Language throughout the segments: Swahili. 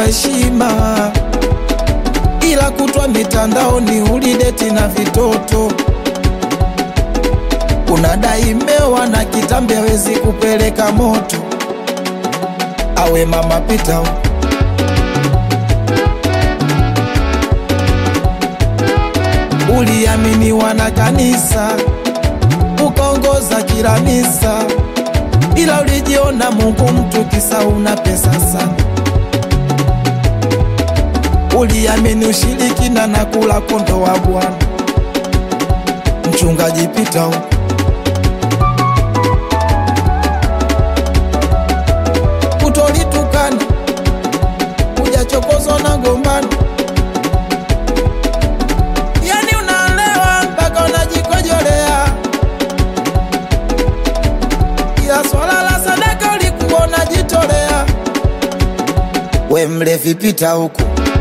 heshima, ila kutwa mitandaoni ulideti na vitoto. Unadai mewa na kitambi hawezi kupeleka moto. Awe mama pita huko. Uliaminiwa na kanisa, ukaongoza kila misa, ila ulijiona Mungu mtu kisa una pesa sana. Uliamini ushirikina na kula kondo wa Bwana. Mchungaji pita huko. Utolitukana, ujachokozwa na gombano. Yani unalewa mpaka unajikojolea. Ila swala la sadaka ulikuwa unajitolea. We mlevi pita huko.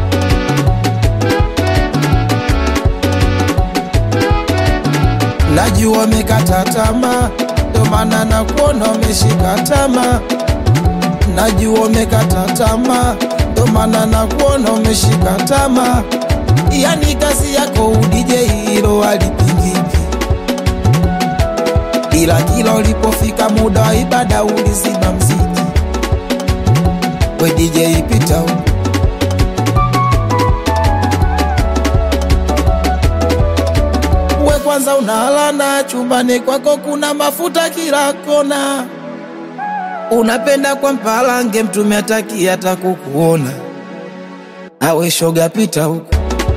Najua umekata tamaa, ndio maana nakuona umeshika tamaa. Najua umekata tamaa, ndio maana nakuona umeshika tamaa. Yani kazi yako udj hilo alipingipi, ila kila ulipofika muda wa ibada ulizima mziki. We DJ pita huko. We kwanza unalana, chumbani kwako kuna mafuta kila kona. Unapenda kwa mpalange, mtume ataki hata kukuona. Awe shoga pita huko.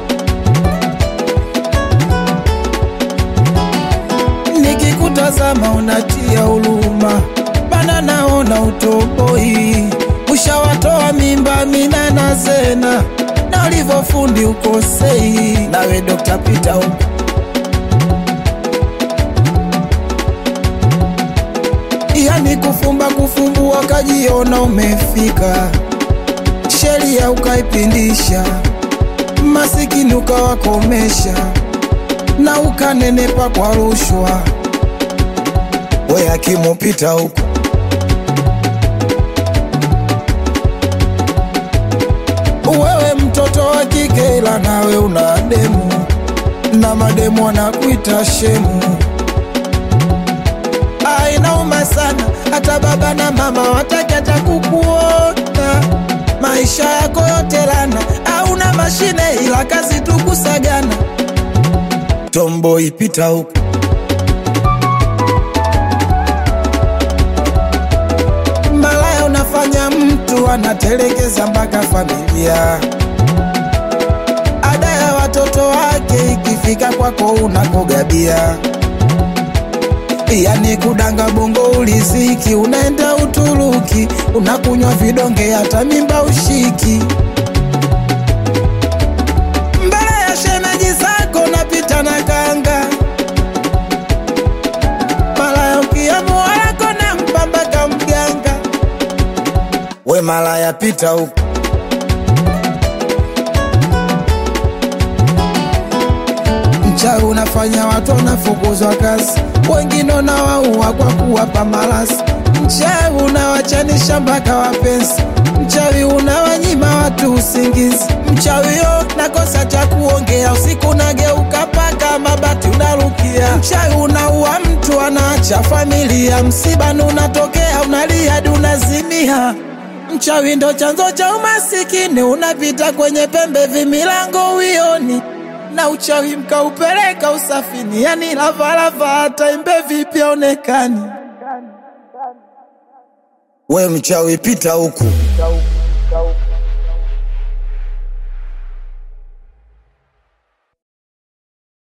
Nikikutazama unatia huruma, bana naona utoboi. Ushawatoa mimba mina na Zena, na ulivofundi ukosei. Nawe Dr. pita huko. Yani kufumba kufumbua kajiona umefika, sheria ukaipindisha, masikini ukawakomesha, na ukanenepa kwa rushwa. We hakimu pita huko. Wewe mtoto wa kike ila nawe una demu, na mademu wanakuita shemu. Inauma sana, hata baba na mama wataki hata kukuona. Maisha yako yote lana, hauna mashine ila kazi tu kusagana. Tomboy pita huko. Malaya unafanya mtu anatelekeza mpaka familia. Ada ya watoto wake ikifika kwako unakogabia. Yani kudanga bongo uliziki, unaenda Uturuki, unakunywa vidonge hata mimba ushiki. Mbele ya shemeji zako napita na kanga, malaya ukiamua wako na mpambaka mganga. We malaya pita huko. Mchawi unafanya watu wanafukuzwa kazi, wengine unawaua kwa kuwapa malasi. Mchawi unawachanisha mpaka wapenzi, mchawi unawanyima watu usingizi. Mchawi yo nakosa cha kuongea, usiku nageuka paka mabati unarukia. Mchawi unaua mtu anaacha familia, msibani unatokea unalia hadi unazimia. Mchawi ndo chanzo cha umasikini, unapita kwenye pembe vimilango uioni. Na uchawi mkaupeleka usafini, yani lavalava hata imbe vipi onekani. We mchawi pita huku.